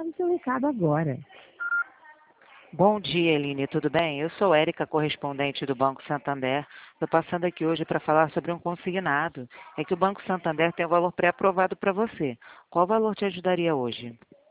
passar o seu recado agora. Bom dia, Eline, tudo bem? Eu sou Érica, correspondente do Banco Santander. Estou passando aqui hoje para falar sobre um consignado. É que o Banco Santander tem um valor pré-aprovado para você. Qual valor te ajudaria hoje?